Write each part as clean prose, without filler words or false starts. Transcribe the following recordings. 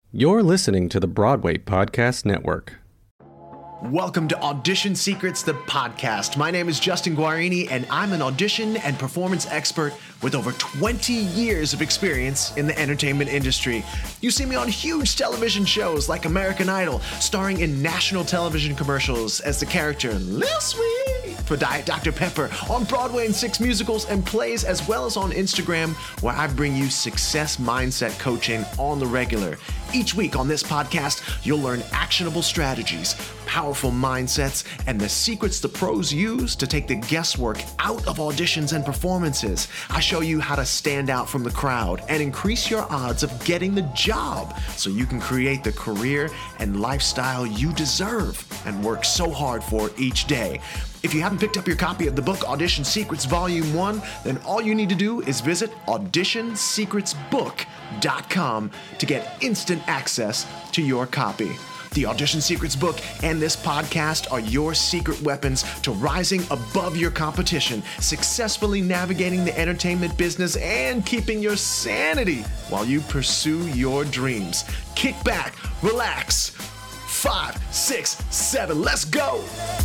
You're listening to the Broadway Podcast Network. Welcome to Audition Secrets, the podcast. My name is Justin Guarini, and I'm an audition and performance expert with over 20 years of experience in the entertainment industry. You see me on huge television shows like American Idol, starring in national television commercials as the character Lil Sweet for Diet Dr. Pepper, on Broadway in 6 musicals and plays, as well as on Instagram, where I bring you success mindset coaching on the regular. Each week on this podcast, you'll learn actionable strategies, powerful mindsets, and the secrets the pros use to take the guesswork out of auditions and performances. I show you how to stand out from the crowd and increase your odds of getting the job so you can create the career and lifestyle you deserve and work so hard for each day. If you haven't picked up your copy of the book Audition Secrets Volume 1, then all you need to do is visit auditionsecretsbook.com to get instant access to your copy. The Audition Secrets book and this podcast are your secret weapons to rising above your competition, successfully navigating the entertainment business, and keeping your sanity while you pursue your dreams. Kick back, relax. 5, 6, 7, let's go!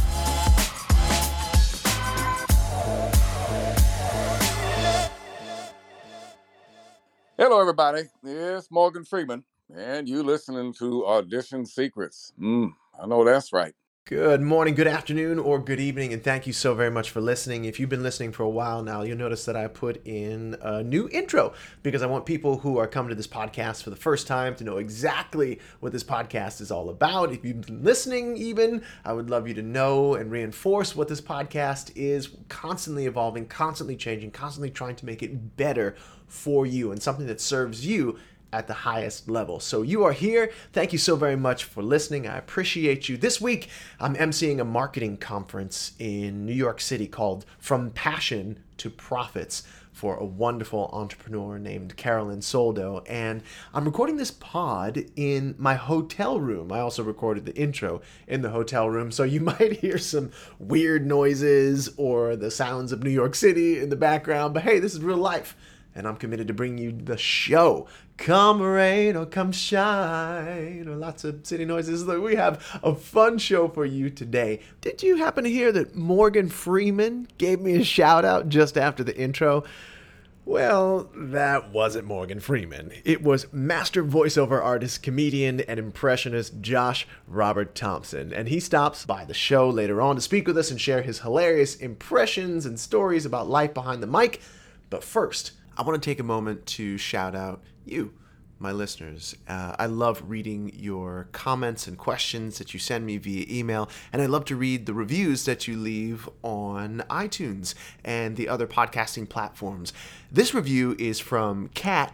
Hello, everybody. It's Morgan Freeman, and you listening to Audition Secrets. I know that's right. Good morning, good afternoon, or good evening, and thank you so very much for listening. If you've been listening for a while now, you'll notice that I put in a new intro because I want people who are coming to this podcast for the first time to know exactly what this podcast is all about. If you've been listening even, I would love you to know and reinforce what this podcast is, constantly evolving, constantly changing, constantly trying to make it better for you and something that serves you at the highest level. So you are here. Thank you so very much for listening. I appreciate you. This week, I'm emceeing a marketing conference in New York City called From Passion to Profits for a wonderful entrepreneur named Carolyn Soldo. And I'm recording this pod in my hotel room. I also recorded the intro in the hotel room. So you might hear some weird noises or the sounds of New York City in the background. But hey, this is real life. And I'm committed to bring you the show. Come rain or come shine, or lots of city noises. Look, we have a fun show for you today. Did you happen to hear that Morgan Freeman gave me a shout out just after the intro? Well, that wasn't Morgan Freeman. It was master voiceover artist, comedian, and impressionist Josh Robert Thompson. And he stops by the show later on to speak with us and share his hilarious impressions and stories about life behind the mic. But first, I want to take a moment to shout out you, my listeners. I love reading your comments and questions that you send me via email, and I love to read the reviews that you leave on iTunes and the other podcasting platforms. This review is from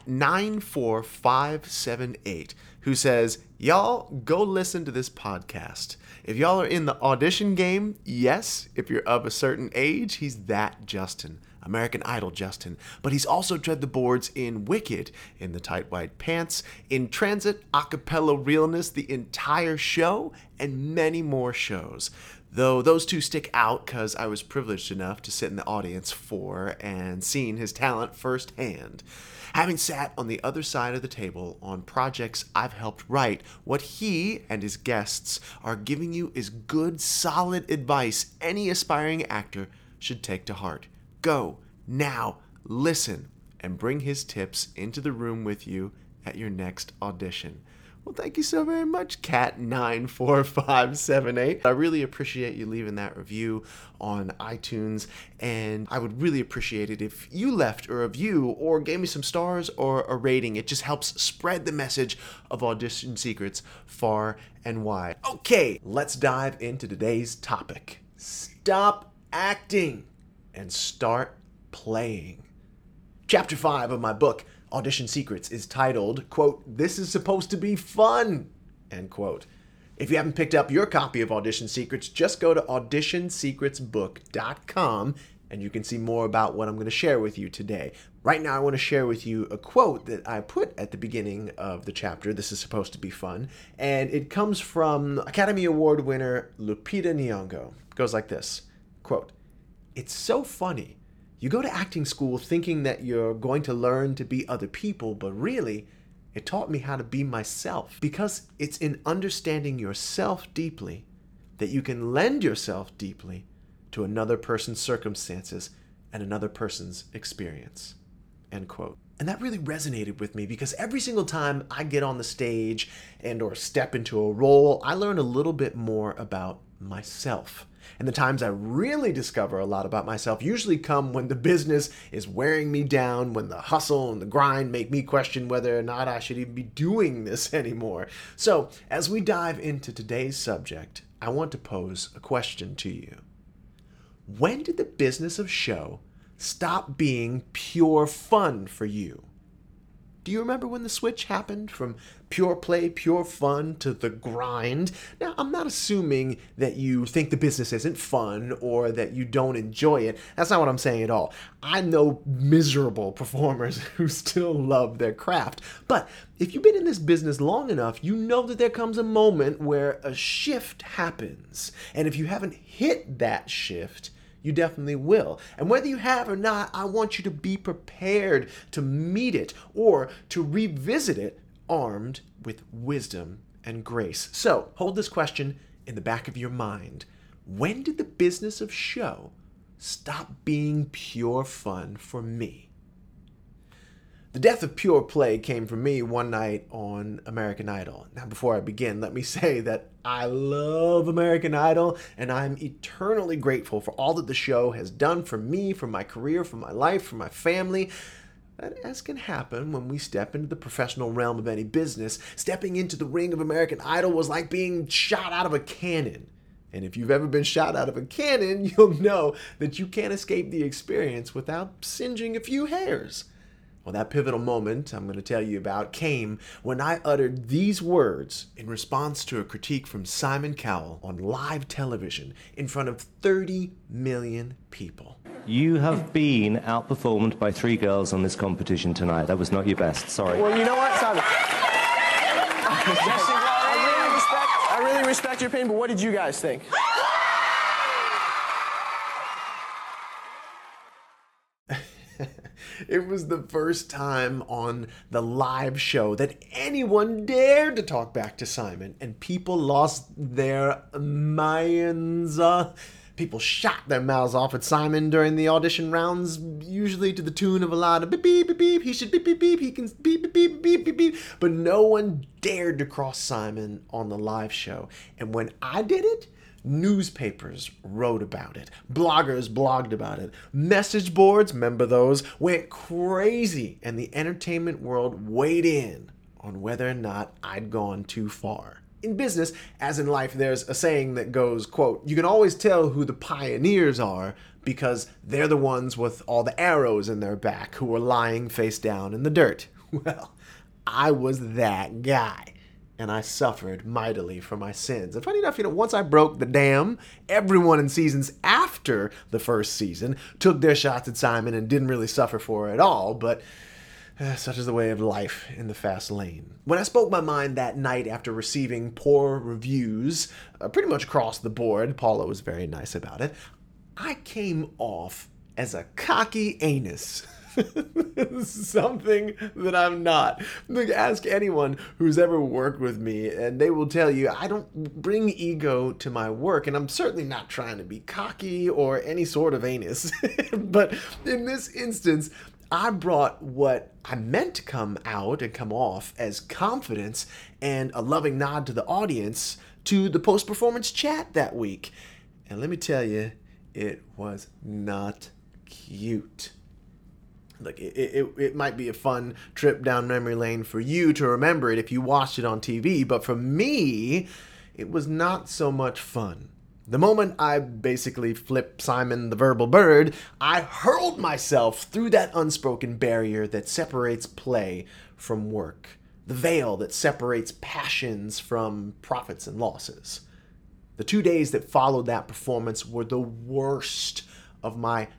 Cat94578, who says, "Y'all go listen to this podcast. If y'all are in the audition game, yes, if you're of a certain age, he's that Justin. American Idol Justin, but he's also tread the boards in Wicked, in The Tight White Pants, in Transit, Acapella Realness, the entire show, and many more shows. Though those two stick out because I was privileged enough to sit in the audience for and seen his talent firsthand. Having sat on the other side of the table on projects I've helped write, what he and his guests are giving you is good, solid advice any aspiring actor should take to heart. Go, now, listen, and bring his tips into the room with you at your next audition." Well, thank you so very much, Cat94578. I really appreciate you leaving that review on iTunes, and I would really appreciate it if you left a review or gave me some stars or a rating. It just helps spread the message of Audition Secrets far and wide. Okay, let's dive into today's topic. Stop acting and start playing. Chapter 5 of my book, Audition Secrets, is titled, quote, "This is supposed to be fun," end quote. If you haven't picked up your copy of Audition Secrets, just go to auditionsecretsbook.com and you can see more about what I'm going to share with you today. Right now, I want to share with you a quote that I put at the beginning of the chapter, "This is supposed to be fun," and it comes from Academy Award winner Lupita Nyong'o. It goes like this, quote, "It's so funny. You go to acting school thinking that you're going to learn to be other people, but really, It taught me how to be myself, because it's in understanding yourself deeply that you can lend yourself deeply to another person's circumstances and another person's experience." End quote. And that really resonated with me, because every single time I get on the stage and or step into a role, I learn a little bit more about myself. And the times I really discover a lot about myself usually come when the business is wearing me down, when the hustle and the grind make me question whether or not I should even be doing this anymore. So, as we dive into today's subject, I want to pose a question to you. When did the business of show stop being pure fun for you? Do you remember when the switch happened from pure play, pure fun to the grind? Now, I'm not assuming that you think the business isn't fun or that you don't enjoy it. That's not what I'm saying at all. I know miserable performers who still love their craft. But if you've been in this business long enough, you know that there comes a moment where a shift happens. And if you haven't hit that shift, you definitely will. And whether you have or not, I want you to be prepared to meet it or to revisit it armed with wisdom and grace. So, hold this question in the back of your mind. When did the business of show stop being pure fun for me? The death of pure play came for me one night on American Idol. Now, before I begin, let me say that I love American Idol, and I'm eternally grateful for all that the show has done for me, for my career, for my life, for my family. But as can happen when we step into the professional realm of any business, stepping into the ring of American Idol was like being shot out of a cannon. And if you've ever been shot out of a cannon, you'll know that you can't escape the experience without singeing a few hairs. Well, that pivotal moment I'm going to tell you about came when I uttered these words in response to a critique from Simon Cowell on live television in front of 30 million people. You have been outperformed by 3 girls on this competition tonight. That was not your best. Sorry. Well, you know what, Simon? I really respect your opinion, but what did you guys think? It was the first time on the live show that anyone dared to talk back to Simon, and people lost their minds. People shot their mouths off at Simon during the audition rounds, usually to the tune of a lot of beep, beep, beep, beep, he should beep, beep, beep, he can beep, beep, beep, beep, beep, beep. But no one dared to cross Simon on the live show. And when I did it, newspapers wrote about it. Bloggers blogged about it. Message boards, remember those, went crazy. And the entertainment world weighed in on whether or not I'd gone too far. In business, as in life, there's a saying that goes, quote, "You can always tell who the pioneers are because they're the ones with all the arrows in their back who are lying face down in the dirt." Well, I was that guy, and I suffered mightily for my sins. And funny enough, once I broke the dam, everyone in seasons after the first season took their shots at Simon and didn't really suffer for it at all, but such is the way of life in the fast lane. When I spoke my mind that night after receiving poor reviews, pretty much across the board, Paula was very nice about it, I came off as a cocky anus. Something that I'm not. Look, ask anyone who's ever worked with me, and they will tell you I don't bring ego to my work, and I'm certainly not trying to be cocky or any sort of anus. But in this instance, I brought what I meant to come out and come off as confidence and a loving nod to the audience to the post-performance chat that week. And let me tell you, it was not cute. Look, it might be a fun trip down memory lane for you to remember it if you watched it on TV, but for me, it was not so much fun. The moment I basically flipped Simon the verbal bird, I hurled myself through that unspoken barrier that separates play from work, the veil that separates passions from profits and losses. The 2 days that followed that performance were the worst of my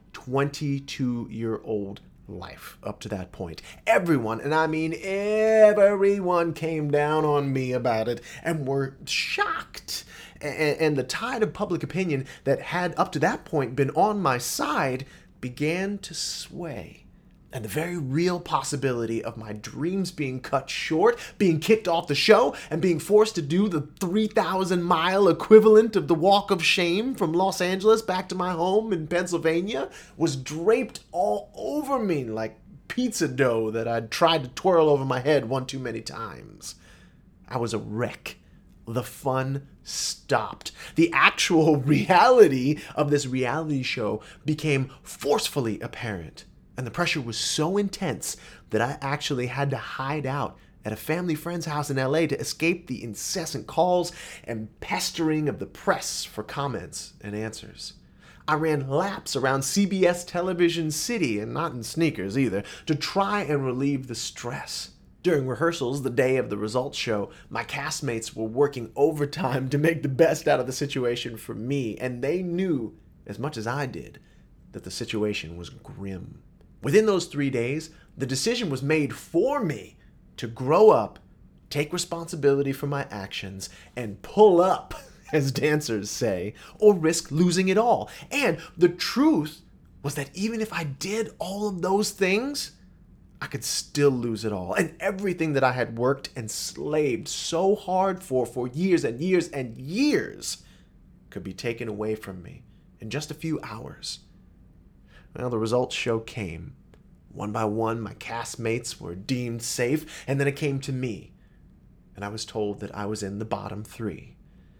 22-year-old life up to that point. Everyone, and I mean everyone, came down on me about it and were shocked. And the tide of public opinion that had up to that point been on my side began to sway. And the very real possibility of my dreams being cut short, being kicked off the show, and being forced to do the 3,000-mile equivalent of the walk of shame from Los Angeles back to my home in Pennsylvania was draped all over me like pizza dough that I'd tried to twirl over my head one too many times. I was a wreck. The fun stopped. The actual reality of this reality show became forcefully apparent. And the pressure was so intense that I actually had to hide out at a family friend's house in LA to escape the incessant calls and pestering of the press for comments and answers. I ran laps around CBS Television City, and not in sneakers either, to try and relieve the stress. During rehearsals the day of the results show, my castmates were working overtime to make the best out of the situation for me, and they knew, as much as I did, that the situation was grim. Within those 3 days, the decision was made for me to grow up, take responsibility for my actions, and pull up, as dancers say, or risk losing it all. And the truth was that even if I did all of those things, I could still lose it all. And everything that I had worked and slaved so hard for years and years and years could be taken away from me in just a few hours. Well, the results show came. One by one, my castmates were deemed safe, and then it came to me, and I was told that I was in the bottom 3.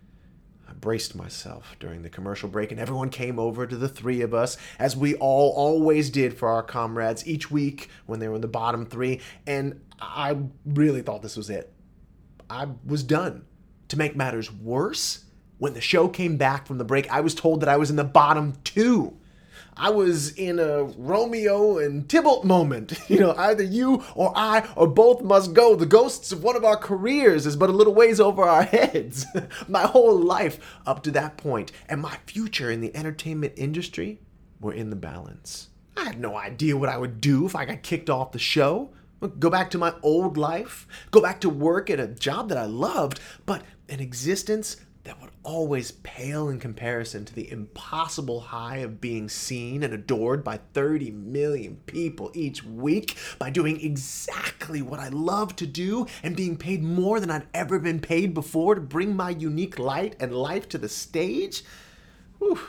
I braced myself during the commercial break, and everyone came over to the 3 of us, as we all always did for our comrades each week when they were in the bottom 3, and I really thought this was it. I was done. To make matters worse, when the show came back from the break, I was told that I was in the bottom 2. I was in a Romeo and Tybalt moment. Either you or I or both must go. The ghosts of one of our careers is but a little ways over our heads. My whole life up to that point and my future in the entertainment industry were in the balance. I had no idea what I would do if I got kicked off the show. Go back to my old life, go back to work at a job that I loved, but an existence that would always pale in comparison to the impossible high of being seen and adored by 30 million people each week, by doing exactly what I love to do and being paid more than I'd ever been paid before to bring my unique light and life to the stage. Whew.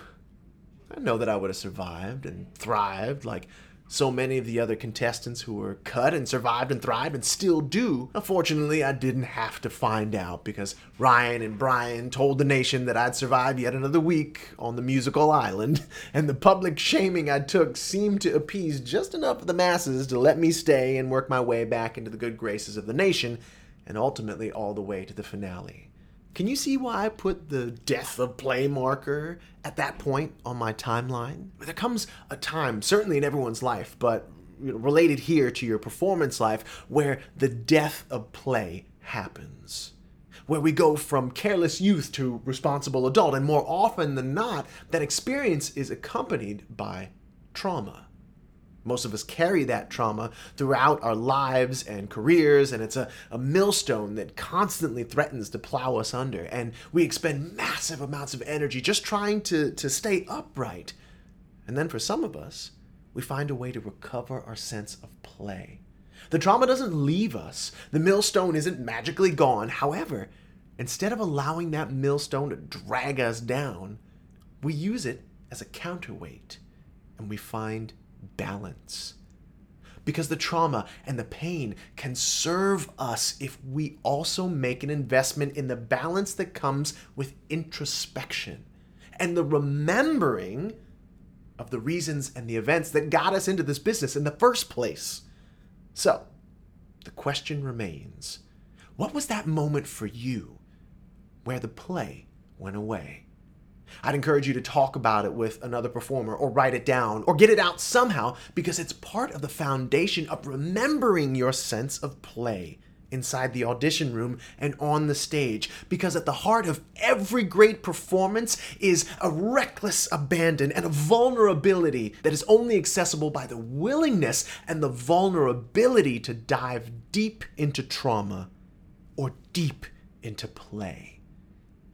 I know that I would have survived and thrived like so many of the other contestants who were cut and survived and thrived and still do. Unfortunately, I didn't have to find out because Ryan and Brian told the nation that I'd survived yet another week on the musical island, and the public shaming I took seemed to appease just enough of the masses to let me stay and work my way back into the good graces of the nation, and ultimately all the way to the finale. Can you see why I put the death of play marker at that point on my timeline? There comes a time, certainly in everyone's life, but related here to your performance life, where the death of play happens. Where we go from careless youth to responsible adult, and more often than not, that experience is accompanied by trauma. Most of us carry that trauma throughout our lives and careers, and it's a millstone that constantly threatens to plow us under, and we expend massive amounts of energy just trying to stay upright. And then for some of us, we find a way to recover our sense of play. The trauma doesn't leave us. The millstone isn't magically gone. However, instead of allowing that millstone to drag us down, we use it as a counterweight, and we find balance. Because the trauma and the pain can serve us if we also make an investment in the balance that comes with introspection and the remembering of the reasons and the events that got us into this business in the first place. So, the question remains, what was that moment for you where the play went away? I'd encourage you to talk about it with another performer or write it down or get it out somehow, because it's part of the foundation of remembering your sense of play inside the audition room and on the stage. Because at the heart of every great performance is a reckless abandon and a vulnerability that is only accessible by the willingness and the vulnerability to dive deep into trauma or deep into play.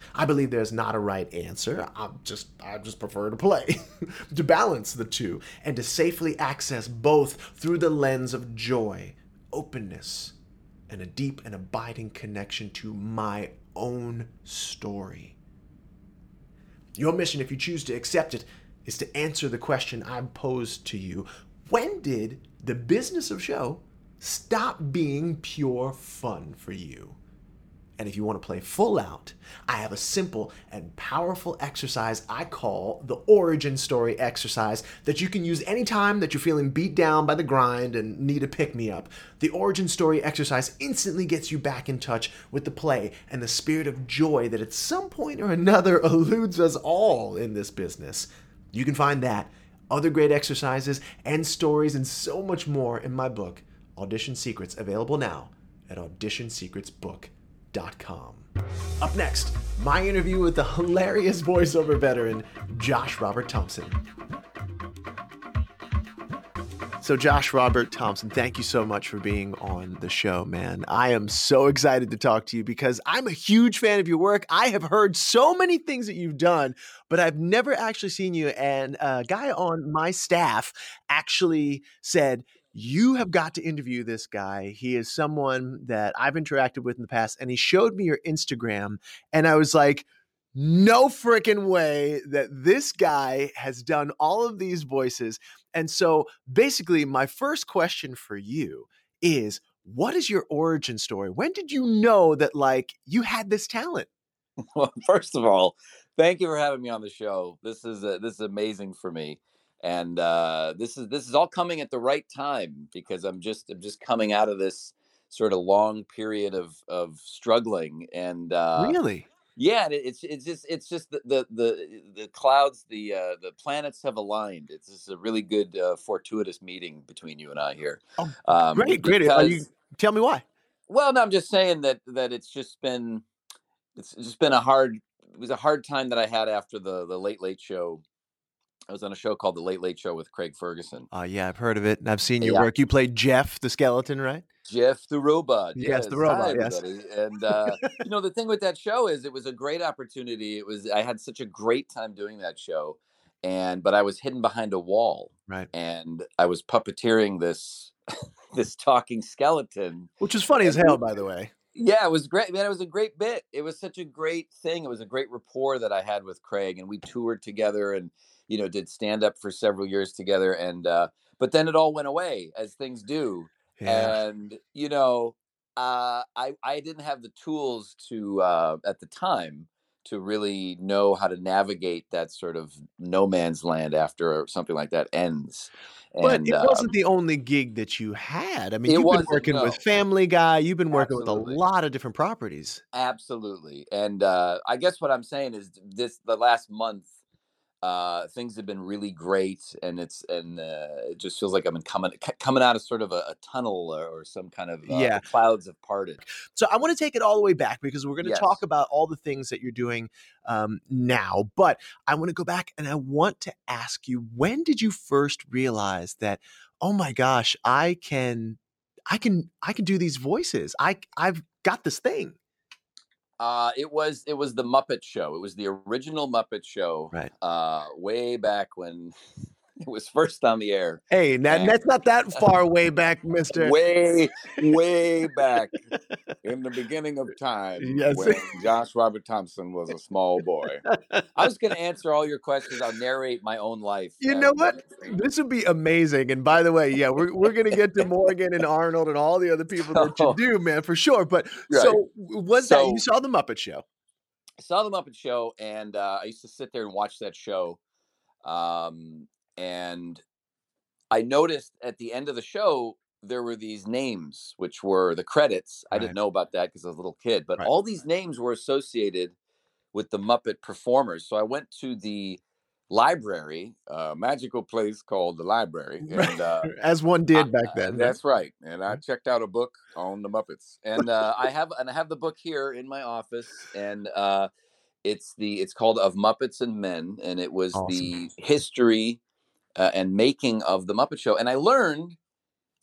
I believe there's not a right answer. I just prefer to play, to balance the two, and to safely access both through the lens of joy, openness, and a deep and abiding connection to my own story. Your mission, if you choose to accept it, is to answer the question I posed to you. When did the business of show stop being pure fun for you? And if you want to play full out, I have a simple and powerful exercise I call the origin story exercise that you can use anytime that you're feeling beat down by the grind and need a pick-me-up. The origin story exercise instantly gets you back in touch with the play and the spirit of joy that at some point or another eludes us all in this business. You can find that, other great exercises and stories and so much more in my book, Audition Secrets, available now at auditionsecretsbook.com. Up next, my interview with the hilarious voiceover veteran, Josh Robert Thompson. So Josh Robert Thompson, thank you so much for being on the show, man. I am so excited to talk to you because I'm a huge fan of your work. I have heard so many things that you've done, but I've never actually seen you. And a guy on my staff actually said, you have got to interview this guy. He is someone that I've interacted with in the past, and he showed me your Instagram, and I was like, no freaking way that this guy has done all of these voices. And so basically my first question for you is, what is your origin story? When did you know that like you had this talent? Well, first of all, thank you for having me on the show. This is amazing for me. And this is all coming at the right time because I'm just coming out of this sort of long period of struggling and Really? yeah, and it's just the clouds, the planets have aligned. It's just a really good fortuitous meeting between you and I here. Oh, great. Because, Tell me why. well, no, I'm just saying that it's just been it was a hard time that I had after the Late Late Show. I was on a show called The Late Late Show with Craig Ferguson. Yeah, I've heard of it, and I've seen your Yeah. work. You played Jeff the skeleton, right? Jeff the robot. Yes, the robot, Hi, yes. everybody. And the thing with that show is it was a great opportunity. I had such a great time doing that show, but I was hidden behind a wall, Right. and I was puppeteering this this talking skeleton, Which is funny as hell, by the way. Yeah, it was great, man. It was a great bit. It was such a great thing. It was a great rapport that I had with Craig, and we toured together and did stand up for several years together. And but then it all went away, as things do. Yeah. And I didn't have the tools to at the time to really know how to navigate that sort of no man's land after something like that ends. But it wasn't the only gig that you had. I mean, It you've been wasn't, working with no. Family Guy. You've been working with Absolutely. a lot of different properties. Absolutely. And I guess what I'm saying is the last month, things have been really great, and it just feels like I'm coming out of sort of a tunnel or some kind of Yeah. the clouds have parted. So I want to take it all the way back because we're going to Yes. talk about all the things that you're doing now. But I want to go back and I want to ask you, when did you first realize that, oh my gosh, I can do these voices. I've got this thing. It was the Muppet Show. It was the original Muppet Show, Right. way back when it was first on the air. Hey, that's not that far way back, mister. Way back in the beginning of time, Yes. when Josh Robert Thompson was a small boy. I was going to answer all your questions. I'll narrate my own life. You as know what? Morgan Freeman. This would be amazing. And by the way, yeah, we're going to get to Morgan and Arnold and all the other people that you do, man, for sure. But Right. so that you saw the Muppet Show? I saw the Muppet Show, and I used to sit there and watch that show. And I noticed at the end of the show, there were these names, which were the credits. I Right. didn't know about that because I was a little kid, but Right. all these names were associated with the Muppet performers. So I went to the library, a magical place called the library. And As one did back then. right? that's right. And I checked out a book on the Muppets. And I have the book here in my office. And it's called Of Muppets and Men. And it was Awesome. the history and making of the Muppet Show. And I learned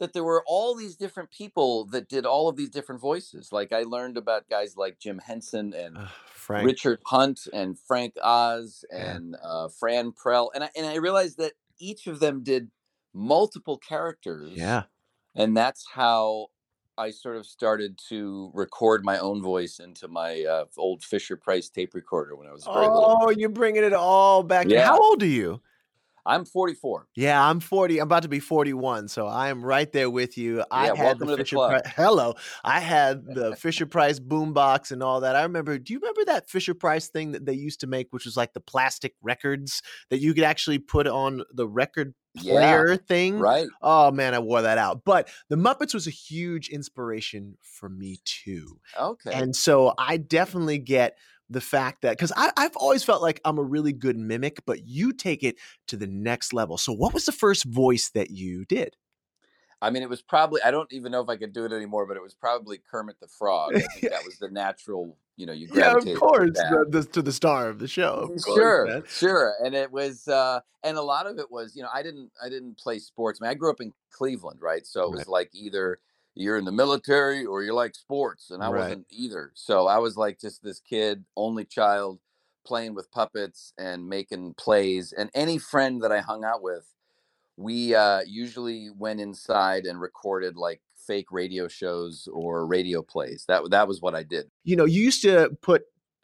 that there were all these different people that did all of these different voices. Like I learned about guys like Jim Henson and Frank. Richard Hunt and Frank Oz Yeah. and Fran Prell, and I realized that each of them did multiple characters. Yeah. And that's how I sort of started to record my own voice into my old Fisher Price tape recorder when I was very little. Oh, you're bringing it all back. Yeah. How old are you? I'm 44. Yeah, I'm 40. I'm about to be 41, so I am right there with you. I had welcome to the club. Hello. I had the Fisher Price boombox and all that. I remember, do you remember that Fisher Price thing that they used to make, which was like the plastic records that you could actually put on the record player thing? Right. Oh, man, I wore that out. But the Muppets was a huge inspiration for me, too. Okay. And so I definitely get the fact that, because I've always felt like I'm a really good mimic, but you take it to the next level. So what was the first voice that you did? I mean, it was probably, I don't even know if I could do it anymore, but it was probably Kermit the Frog. I think that was the natural, you gravitate. Yeah, of course, to the star of the show. Of course, sure. And it was, and a lot of it was, I didn't play sports. I mean, I grew up in Cleveland, right? So it was like either you're in the military or you like sports, and I wasn't either. So I was like just this kid, only child, playing with puppets and making plays. And any friend that I hung out with, we usually went inside and recorded like fake radio shows or radio plays. That was what I did. You used to put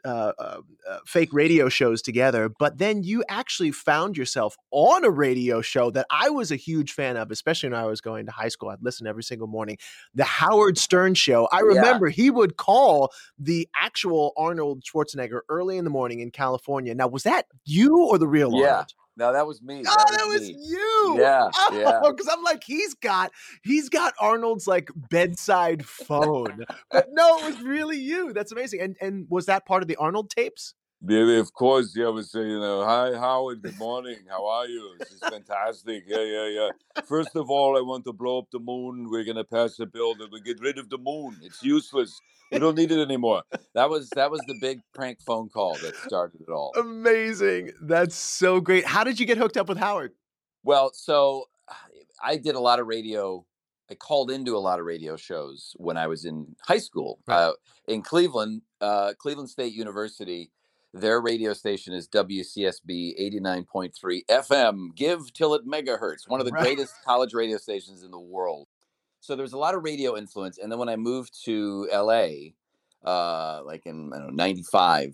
fake radio shows together, but then you actually found yourself on a radio show that I was a huge fan of, especially when I was going to high school. I'd listen every single morning. The Howard Stern Show. I remember he would call the actual Arnold Schwarzenegger early in the morning in California. Now, was that you or the real Arnold? No, that was me. That was you. Yeah. Because I'm like, he's got Arnold's like bedside phone. But no, it was really you. That's amazing. And was that part of the Arnold tapes? Yeah, of course. Yeah, I would say, hi, Howard, good morning. How are you? This is fantastic. Yeah. First of all, I want to blow up the moon. We're going to pass a bill that we get rid of the moon. It's useless. We don't need it anymore. That was the big prank phone call that started it all. Amazing. That's so great. How did you get hooked up with Howard? Well, so I did a lot of radio. I called into a lot of radio shows when I was in high school. In Cleveland, Cleveland State University. Their radio station is WCSB 89.3 FM. Give till it megahertz. One of the greatest college radio stations in the world. So there was a lot of radio influence. And then when I moved to LA, like in 95,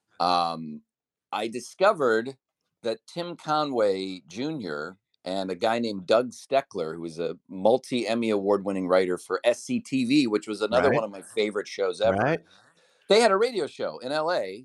I discovered that Tim Conway Jr. and a guy named Doug Steckler, who was a multi-Emmy award-winning writer for SCTV, which was another one of my favorite shows ever. They had a radio show in LA.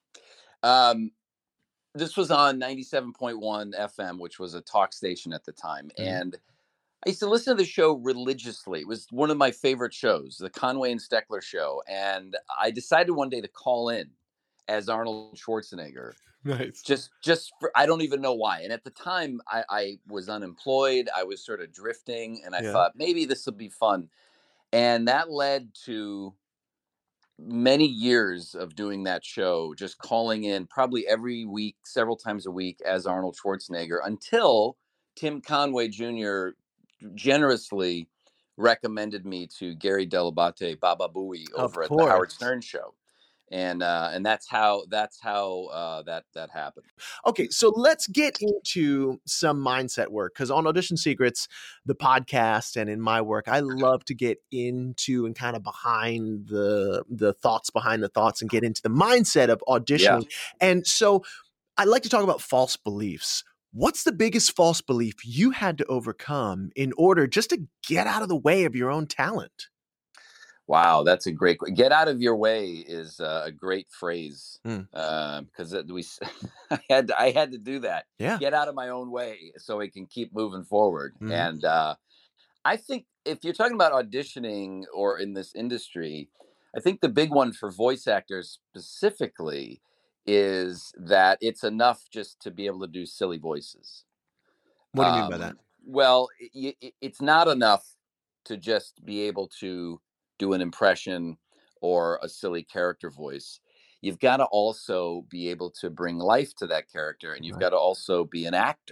This was on 97.1 FM, which was a talk station at the time. And I used to listen to the show religiously. It was one of my favorite shows, the Conway and Steckler show. And I decided one day to call in as Arnold Schwarzenegger. Nice. Just for, I don't even know why. And at the time I was unemployed. I was sort of drifting, and I thought maybe this will be fun. And that led to many years of doing that show, just calling in probably every week, several times a week as Arnold Schwarzenegger, until Tim Conway Jr. generously recommended me to Gary Delabate, Baba Booey over at the Howard Stern Show. And that's how that happened. Okay, so let's get into some mindset work, because on Audition Secrets, the podcast, and in my work, I love to get into and kind of behind the thoughts behind the thoughts and get into the mindset of auditioning. Yeah. And so I like to talk about false beliefs. What's the biggest false belief you had to overcome in order just to get out of the way of your own talent? Wow, that's a great. Get out of your way is a great phrase, because I had to do that. Yeah, get out of my own way so it can keep moving forward. And I think if you're talking about auditioning or in this industry, I think the big one for voice actors specifically is that it's enough just to be able to do silly voices. What do you mean by that? Well, it's not enough to just be able to do an impression or a silly character voice. You've got to also be able to bring life to that character, and you've got to also be an actor.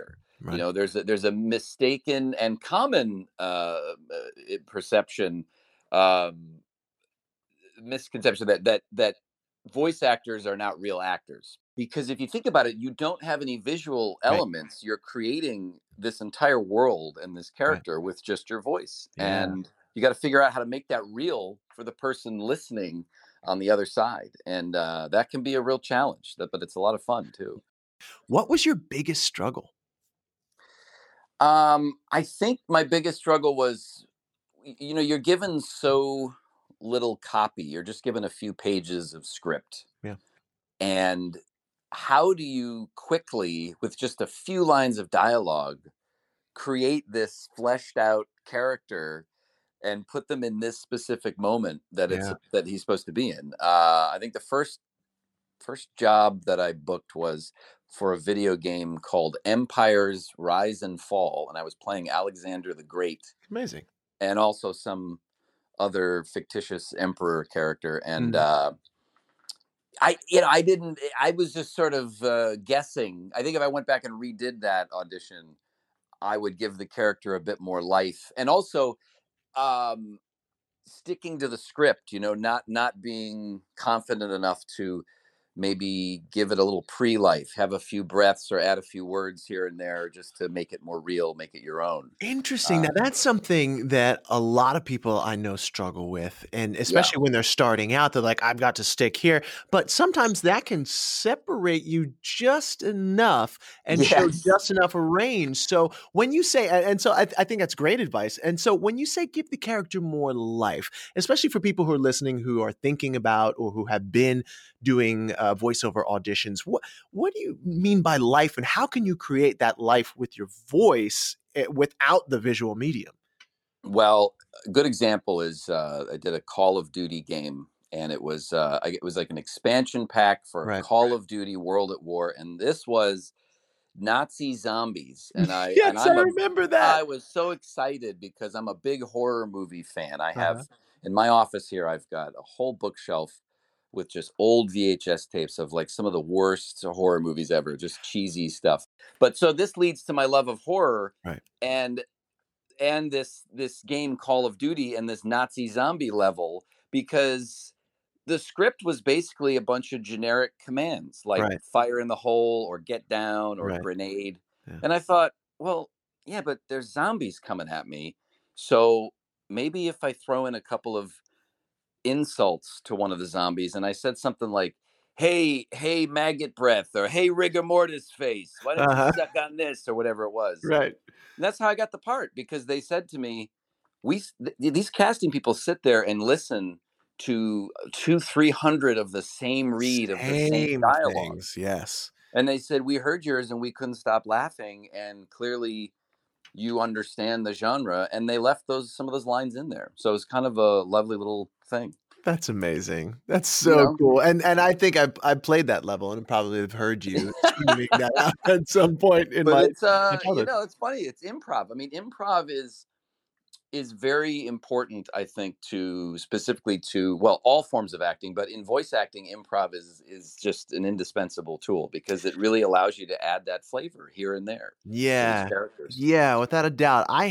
You know, there's a mistaken and common perception, um, misconception that voice actors are not real actors. Because if you think about it, you don't have any visual Right. elements. You're creating this entire world and this Right. character with just your voice. Yeah. And you got to figure out how to make that real for the person listening on the other side. And that can be a real challenge, but it's a lot of fun too. What was your biggest struggle? I think my biggest struggle was, you know, you're given so little copy. You're just given a few pages of script. Yeah. And how do you quickly, with just a few lines of dialogue, create this fleshed out character and put them in this specific moment that Yeah. that he's supposed to be in? I think the first job that I booked was for a video game called Empires Rise and Fall, and I was playing Alexander the Great, Amazing. and also some other fictitious emperor character. And I was just sort of guessing. I think if I went back and redid that audition, I would give the character a bit more life, and also um, sticking to the script. You know, not being confident enough to maybe give it a little pre-life, have a few breaths, or add a few words here and there just to make it more real, make it your own. Interesting. Now, that's something that a lot of people I know struggle with, and especially when they're starting out, they're like, I've got to stick here. But sometimes that can separate you just enough and show Yes. just enough of range. So when you say, and so I think that's great advice. And so when you say give the character more life, especially for people who are listening, who are thinking about or who have been doing voiceover auditions, what do you mean by life, and how can you create that life with your voice without the visual medium? Well, a good example is I did a Call of Duty game, and it was like an expansion pack for Right. Call of Duty World at War, and this was Nazi zombies. And Yes, I remember that. I was so excited because I'm a big horror movie fan. I have Uh-huh. in my office here, I've got a whole bookshelf with just old VHS tapes of like some of the worst horror movies ever, just cheesy stuff. But so this leads to my love of horror, Right. and this game Call of Duty and this Nazi zombie level, because the script was basically a bunch of generic commands like Right. fire in the hole or get down or Right. grenade. Yeah. And I thought, well, yeah, but there's zombies coming at me. So maybe if I throw in a couple of insults to one of the zombies and I said something like, hey, maggot breath, or hey, rigor mortis face, why don't Uh-huh. you suck on this, or whatever it was. Right. And that's how I got the part, because they said to me, these casting people sit there and listen to 200-300 of the same read of the same Same dialogue. things. Yes. And they said, we heard yours and we couldn't stop laughing. And clearly you understand the genre. And they left some of those lines in there. So it's kind of a lovely little thing. That's amazing. That's so cool. And I think I played that level and probably have heard you screaming that out at some point in But my it's childhood. it's funny. It's improv. I mean, improv is very important, I think, to specifically to, well, all forms of acting, but in voice acting, improv is just an indispensable tool because it really allows you to add that flavor here and there to these Yeah. characters. Yeah, without a doubt. I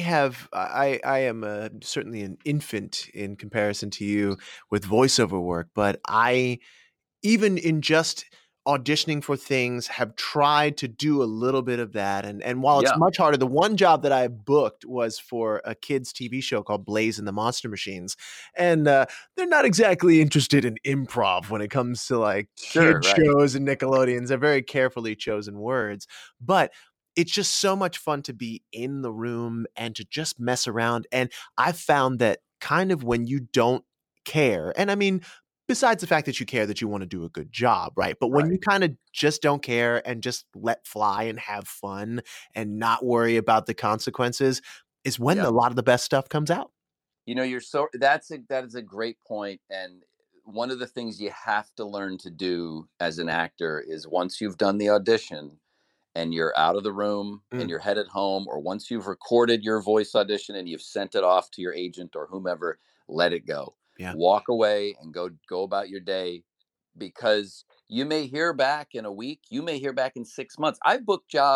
am certainly an infant in comparison to you with voiceover work, but I, even in just auditioning for things, have tried to do a little bit of that. And while it's Yeah. much harder, the one job that I booked was for a kids TV show called Blaze and the Monster Machines. And they're not exactly interested in improv when it comes to like Sure, kid right. shows and Nickelodeons. They're very carefully chosen words. But it's just so much fun to be in the room and to just mess around. And I've found that kind of when you don't care, and I mean, besides the fact that you care that you want to do a good job, right? But when Right. you kind of just don't care and just let fly and have fun and not worry about the consequences is when Yeah. a lot of the best stuff comes out. You know, that is a great point. And one of the things you have to learn to do as an actor is, once you've done the audition and you're out of the room and you're headed home, or once you've recorded your voice audition and you've sent it off to your agent or whomever, let it go. Yeah. Walk away and go about your day, because you may hear back in a week, you may hear back in 6 months. I've booked jobs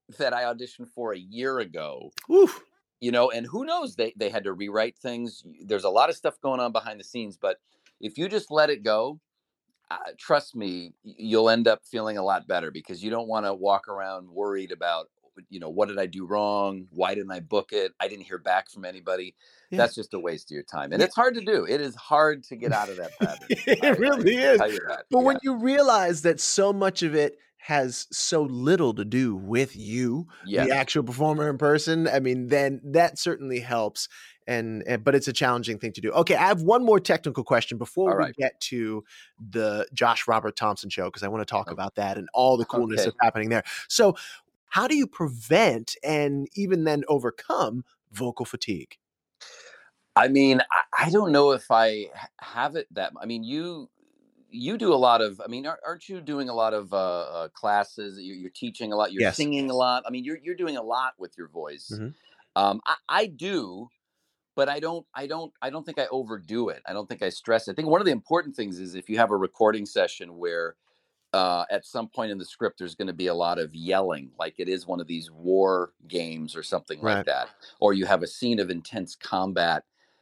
that I auditioned for a year ago. Oof. You know, and who knows, they had to rewrite things. There's a lot of stuff going on behind the scenes, but if you just let it go, trust me, you'll end up feeling a lot better, because you don't want to walk around worried about, what did I do wrong? Why didn't I book it? I didn't hear back from anybody. Yeah. That's just a waste of your time. And it's hard to do. It is hard to get out of that pattern. It really is. Tell you that. But when you realize that so much of it has so little to do with you, Yes. the actual performer in person, I mean, then that certainly helps. But it's a challenging thing to do. Okay, I have one more technical question before we get to the Josh Robert Thompson show, because I want to talk about that and all the coolness that's happening there. So how do you prevent and even then overcome vocal fatigue? I mean, I don't know if I have it that. I mean, you do a lot of. I mean, aren't you doing a lot of classes? You're teaching a lot. You're singing a lot. I mean, you're doing a lot with your voice. Mm-hmm. I do, but I don't think I overdo it. I don't think I stress it. I think one of the important things is if you have a recording session where at some point in the script there's going to be a lot of yelling, like it is one of these war games or something like that, or you have a scene of intense combat.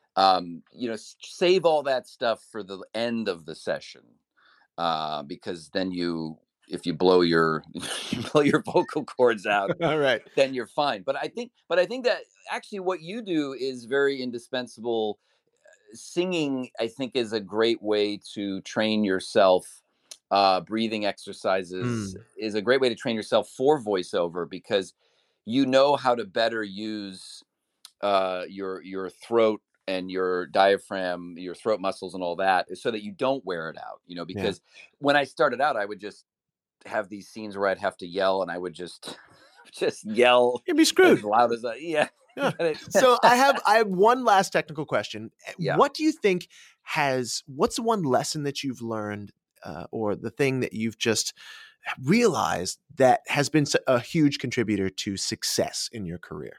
Save all that stuff for the end of the session, because then if you blow your vocal cords out, all right, then you're fine. But I think that actually what you do is very indispensable. Singing, I think, is a great way to train yourself. Breathing exercises is a great way to train yourself for voiceover, because you know how to better use your throat and your diaphragm, your throat muscles and all that, so that you don't wear it out, because when I started out, I would just have these scenes where I'd have to yell, and I would just yell. You'd be screwed. As loud as Yeah. So I have one last technical question. Yeah. What do you think what's the one lesson that you've learned, or the thing that you've just realized that has been a huge contributor to success in your career?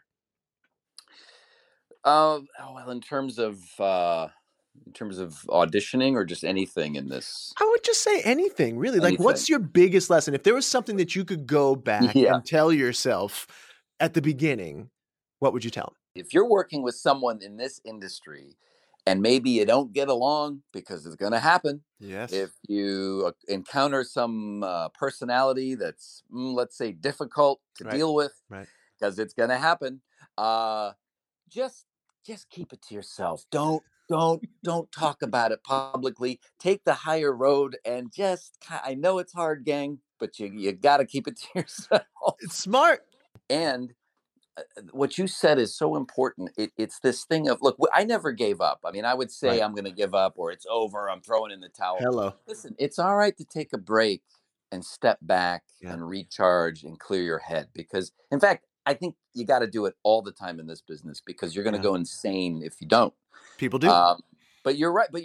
Well, in terms of auditioning, or just anything in this? I would just say anything, really. Like, what's your biggest lesson? If there was something that you could go back and tell yourself at the beginning, what would you tell them? If you're working with someone in this industry and maybe you don't get along, because it's going to happen. Yes. If you encounter some personality that's, let's say, difficult to deal with, because it's going to happen, just keep it to yourself. Don't talk about it publicly. Take the higher road and I know it's hard, gang, but you got to keep it to yourself. It's smart. And what you said is so important. It's this thing of, look, I never gave up. I mean, I would say I'm going to give up, or it's over, I'm throwing in the towel. Hello. Listen, it's all right to take a break and step back and recharge and clear your head, because, in fact, I think you got to do it all the time in this business, because you're going to go insane if you don't. People do. But you're right.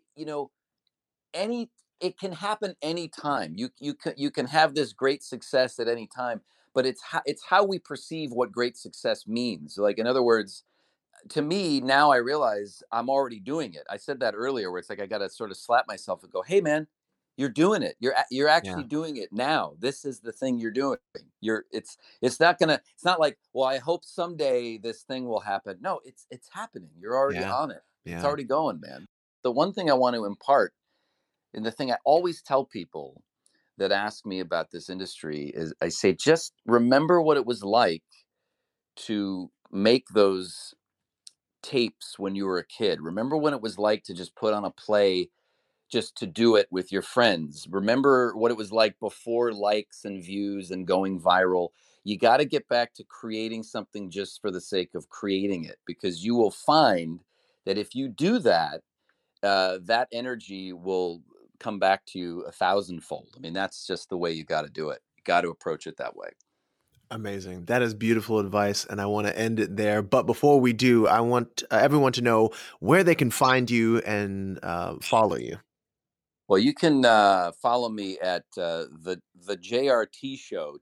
It can happen anytime. You can have this great success at any time, but it's how we perceive what great success means. Like, in other words, to me, now I realize I'm already doing it. I said that earlier, where it's like I got to sort of slap myself and go, "Hey, man, you're doing it. You're actually doing it now. This is the thing you're doing. It's not like, well, I hope someday this thing will happen. No, it's happening. You're already on it. Yeah. It's already going, man." The one thing I want to impart, and the thing I always tell people that ask me about this industry, is I say, just remember what it was like to make those tapes when you were a kid. Remember when it was like to just put on a play, just to do it with your friends. Remember what it was like before likes and views and going viral. You got to get back to creating something just for the sake of creating it, because you will find that if you do that, that energy will come back to you 1,000-fold. I mean, that's just the way you got to do it. You got to approach it that way. Amazing. That is beautiful advice, and I want to end it there. But before we do, I want everyone to know where they can find you and follow you. Well, you can follow me at the JRT Show,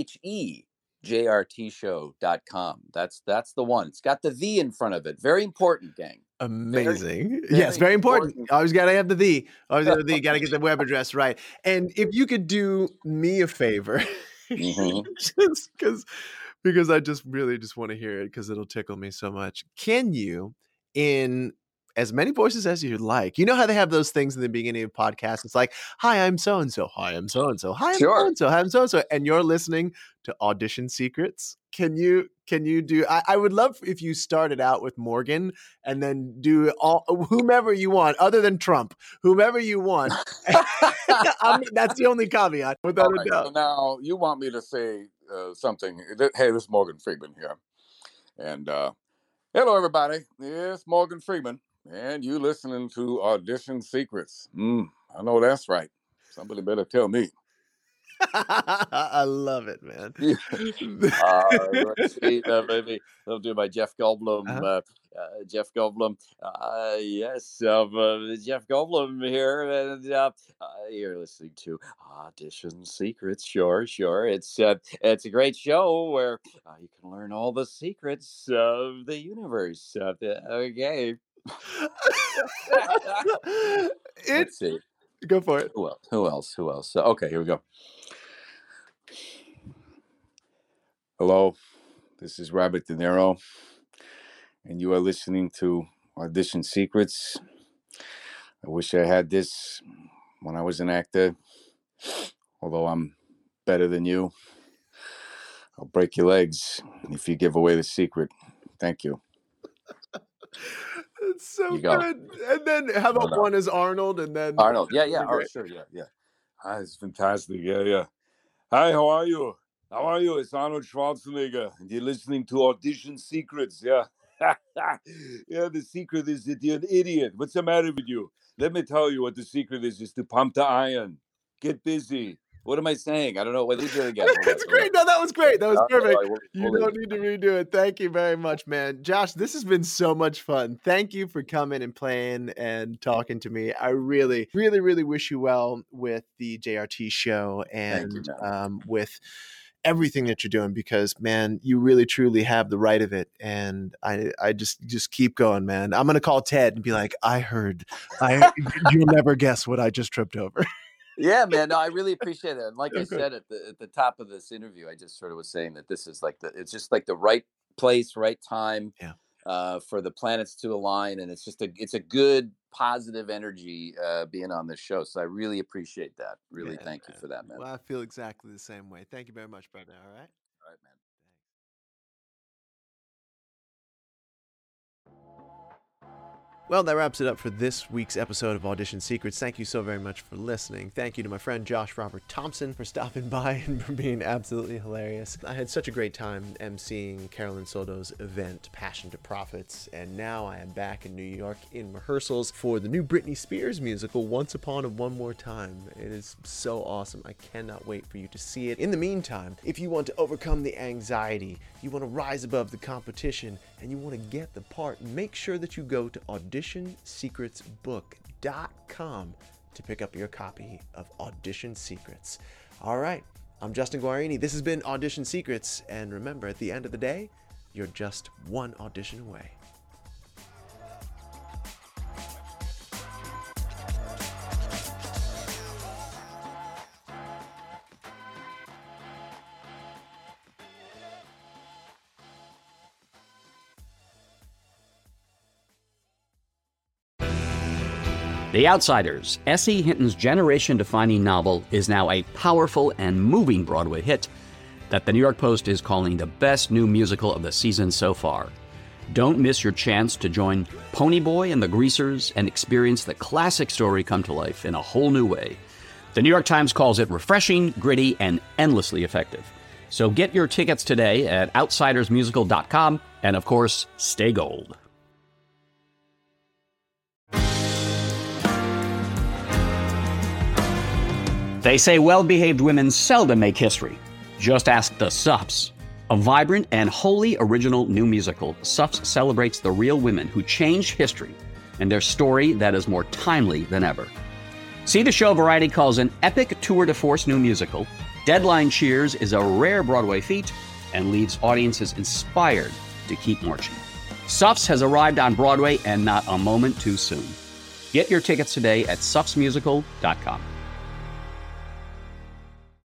TheJRTShow.com. That's the one. It's got the V in front of it. Very important, gang. Amazing. Yes, very important. Always got to have the V. Always got to get the web address right. And if you could do me a favor Mhm. Just because I just really just want to hear it because it'll tickle me so much. Can you, in as many voices as you like, you know how they have those things in the beginning of podcasts? It's like, hi, I'm so and so. Hi, I'm so and so. Hi, I'm Sure. so and so. Hi, I'm so and so. And you're listening to Audition Secrets. Can you do? I would love if you started out with Morgan and then do whomever you want, other than Trump, whomever you want. That's the only caveat, without a doubt. So now you want me to say something. Hey, this is Morgan Freeman here. And hello, everybody. Yes, Morgan Freeman. And you listening to Audition Secrets. I know that's right. Somebody better tell me. I love it, man. Let's see, maybe they'll do my Jeff Goldblum. Jeff Goldblum. Yes, Jeff Goldblum here, and you're listening to Audition Secrets. Sure. It's a great show where you can learn all the secrets of the universe. Okay. Let's see. Go for it. Who else? Okay, here we go. Hello, this is Robert De Niro, and you are listening to Audition Secrets. I wish I had this when I was an actor, although I'm better than you. I'll break your legs if you give away the secret. Thank you. It's so You go. good. And then how about one is Arnold and then Arnold? Yeah. Oh, sure. Yeah. Ah, it's fantastic. Yeah. Hi, how are you? It's Arnold Schwarzenegger, and you're listening to Audition Secrets. Yeah. Yeah, the secret is that you're an idiot. What's the matter with you? Let me tell you what the secret is to pump the iron. Get busy. What am I saying? I don't know. What did you do again? It's great. No, that was great. That was perfect. Right, You don't need to redo it. Thank you very much, man. Josh, this has been so much fun. Thank you for coming and playing and talking to me. I really, really, really wish you well with the JRT show and with everything that you're doing, because, man, you really, truly have the right of it. And I just keep going, man. I'm going to call Ted and be like, you'll never guess what I just tripped over. Yeah, man. No, I really appreciate it. And like I said at the top of this interview, I just sort of was saying that this is it's just like the right place, right time for the planets to align. And it's a good, positive energy being on this show. So I really appreciate that. Really, thank you for that, man. Well, I feel exactly the same way. Thank you very much, brother. All right? All right, man. Well, that wraps it up for this week's episode of Audition Secrets. Thank you so very much for listening. Thank you to my friend Josh Robert Thompson for stopping by and for being absolutely hilarious. I had such a great time emceeing Carolyn Soto's event, Passion to Profits, and now I am back in New York in rehearsals for the new Britney Spears musical, Once Upon a One More Time. It is so awesome. I cannot wait for you to see it. In the meantime, if you want to overcome the anxiety, you want to rise above the competition, and you want to get the part, make sure that you go to auditionsecretsbook.com to pick up your copy of Audition Secrets. All right, I'm Justin Guarini. This has been Audition Secrets, and remember, at the end of the day, you're just one audition away. The Outsiders, S.E. Hinton's generation-defining novel, is now a powerful and moving Broadway hit that the New York Post is calling the best new musical of the season so far. Don't miss your chance to join Ponyboy and the Greasers and experience the classic story come to life in a whole new way. The New York Times calls it refreshing, gritty, and endlessly effective. So get your tickets today at outsidersmusical.com, and of course, stay gold. They say well-behaved women seldom make history. Just ask the Suffs. A vibrant and wholly original new musical, Suffs celebrates the real women who changed history and their story that is more timely than ever. See the show Variety calls an epic tour de force new musical. Deadline cheers is a rare Broadway feat and leaves audiences inspired to keep marching. Suffs has arrived on Broadway, and not a moment too soon. Get your tickets today at suffsmusical.com.